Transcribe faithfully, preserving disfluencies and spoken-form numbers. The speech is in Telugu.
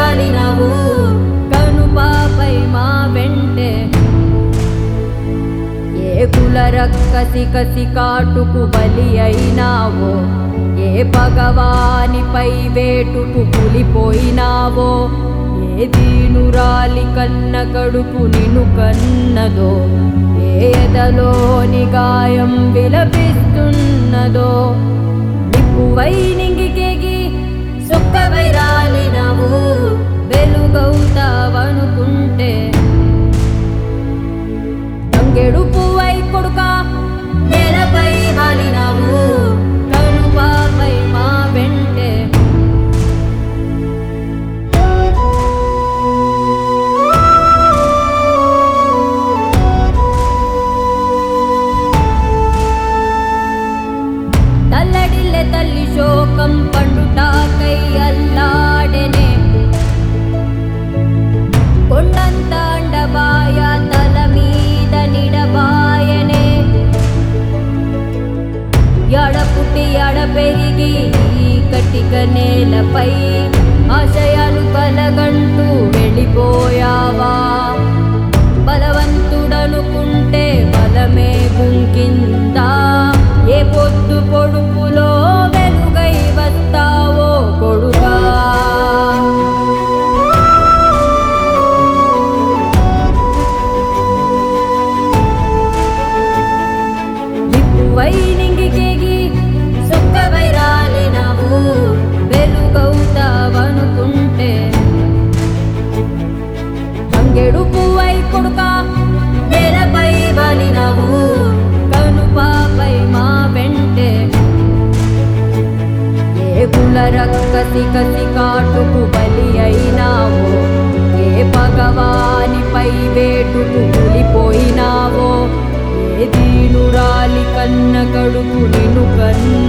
వాలినవు కనుపాపై మా వెంటే ఏ కుల రక్కసి కసి కాటుకు బలి అయినావో ఏ భగవానిపై వేటుకు పులిపోయినావో ఏ దీనురాలి కన్న కడుపు నిన్ను కన్నదో ఏ ఎదలోని గాయం విలపిస్తున్నదో నిప్పువై నింగికేగి సుక్కవై రాలినవు వెలుగవుతావనుకుంటే తంగెడు పువ్వై కొడుకా నేలపై వాలినవు కనుపాపై మా వెంటే తల్లడిల్లె తల్లి శోకం పండుటాకై అల్లాడెనే కొండంత అండబాయ తల మీద నిడబాయనే ఎడ పుట్టి ఎడ పెరిగి ఈ కటిక నేలపై ఆశయాలు కలగంటూ వెళ్ళిపోయావా బలవంతుడనుకుంటే బలమే గుంకిందా ఏ పొద్దు పొడుపులో వెలుగై వస్తావో కొడుకా నిప్పువై నింగికేగి సుక్కవై రాలినవు వెలుగవుతావనుకుంటే తంగెడు పువ్వై కొడుకా నేలపై వాలినవు కనుపాపై మా వెంటే ఏ కుల రక్కసి కసి కాటుకు బలి అయినావో ఏ భగవానిపై వేటుకు పులిపోయినావో ఏ దీనురాలి కన్న కడుపు నిన్ను కన్న